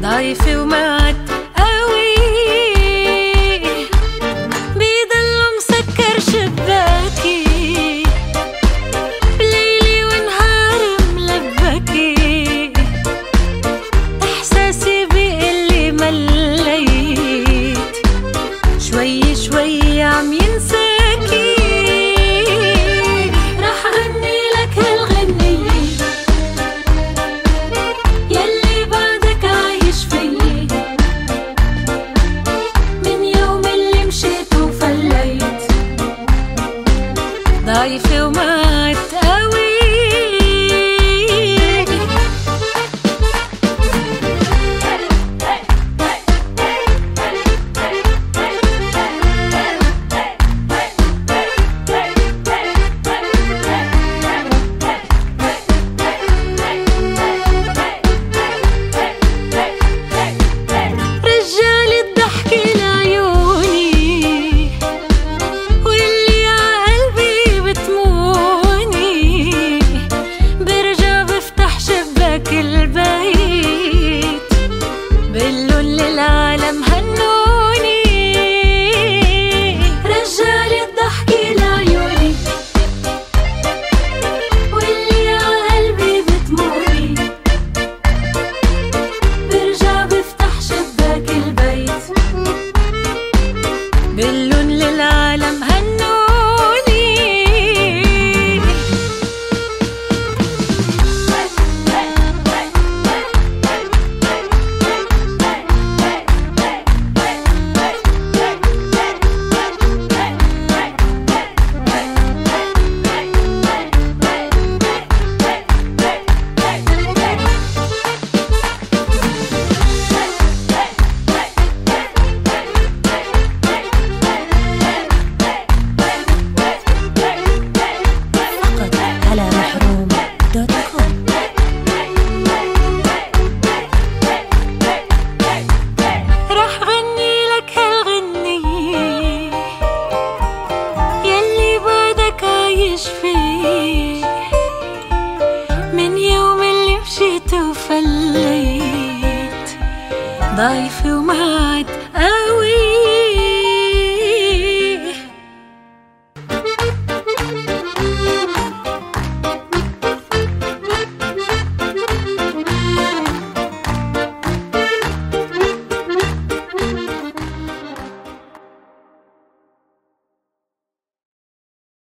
ضايفي ومات قوي، بيضل مسكر شباكي بليلي ونهار ملبكي، احساسي بيقلي مليت شوي شوي عم ينساكي. رح غني لك هالغنية يلي بعدك عايش فيي، من يوم اللي مشيت وفليت ضايفي ومات قوي. للعالم هنوني رجالي الضحكة لعيوني، واللي عقلبي بتموني برجع بفتح شباك البيت بقلن للعالم هنوني. رح غني لك هالغنية يلي بعدك عايش فيه، من يوم اللي مشيت وفليت ضايفي ومات